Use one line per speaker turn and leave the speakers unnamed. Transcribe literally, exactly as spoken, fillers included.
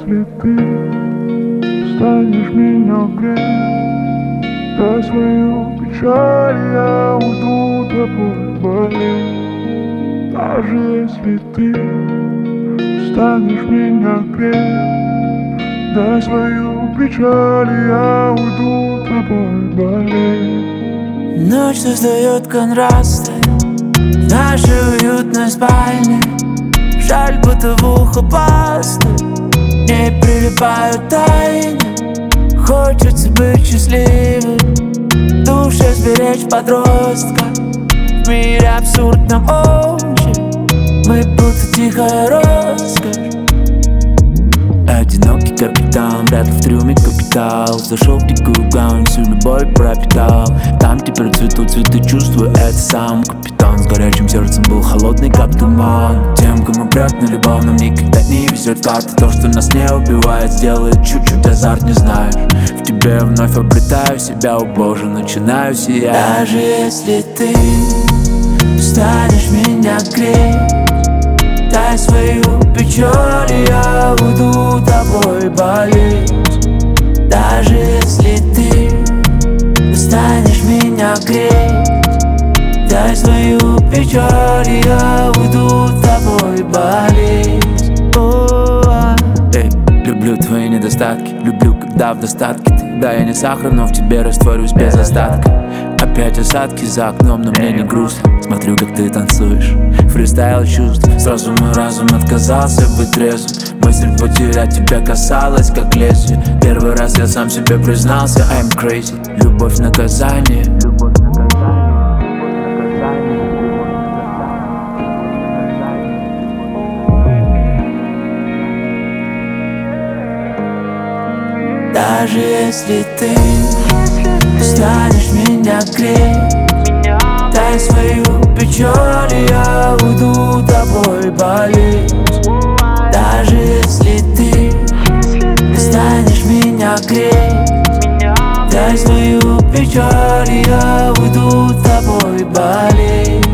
если ты станешь меня греть, дай свою печаль, я уйду тобой болеть. Даже если ты станешь меня греть, дай свою печаль, я уйду тобой болеть.
Ночь создает контрасты в нашей уютной спальне. Жаль, будто в ухо пасты не прилипают тайны. Хочется быть счастливым, в душе сберечь подростка. В мире абсурдном омче мы будто тихая роскошь. Одинокий капитан, вряд ли в трюме капитал. Зашел в дикую гавань, всю любовь пропитал. Там теперь цветут цветы, чувствую, это сам капитан. С горячим сердцем был холодный, как туман. Тем, кому прет на любовь, нам никогда не везет карты. То, что нас не убивает, сделает чуть-чуть азарт, не знаешь. В тебе вновь обретаю себя, о боже, начинаю сиять. Даже если ты станешь меня греть, дай свою печаль, я уйду тобой болеть. Даже если ты станешь меня греть, дай свою печаль, я уйду тобой болеть. О-а. Эй, люблю твои недостатки, люблю, когда в достатке ты. Да, я не сахар, но в тебе растворюсь без остатка. Опять осадки за окном, но мне не грустно. Смотрю, как ты танцуешь, фристайл чувств. Сразу мой разум отказался быть трезвым. Мысль потерять тебя касалась, как лезвие. Первый раз я сам себе признался, I'm crazy. Любовь наказание. Даже если ты станешь меня греть, дай свою печаль, я уйду тобой болеть. Даже если ты станешь меня греть, дай свою печаль, я уйду тобой болеть.